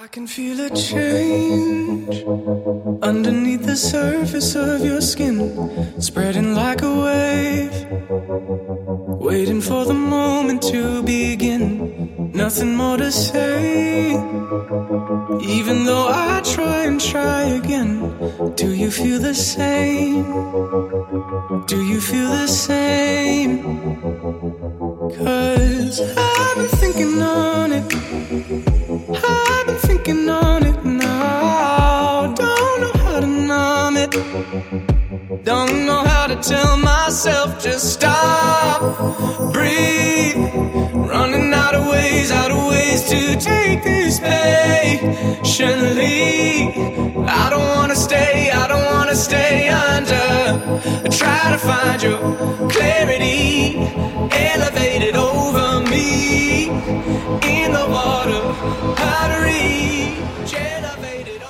I can feel a change underneath the surface of your skin, spreading like a wave, waiting for the moment to begin. Nothing more to say, even though I try and try again. Do you feel the same? Do you feel the same? 'Cause I've been thinking on it, I've been thinking on it now. Don't know how to numb it, don't know how to tell myself just stop, breathe. Running out of ways to take this patiently. I don't wanna stay under. I try to find your clarity, elevated over me, in the water, how to reach, elevated.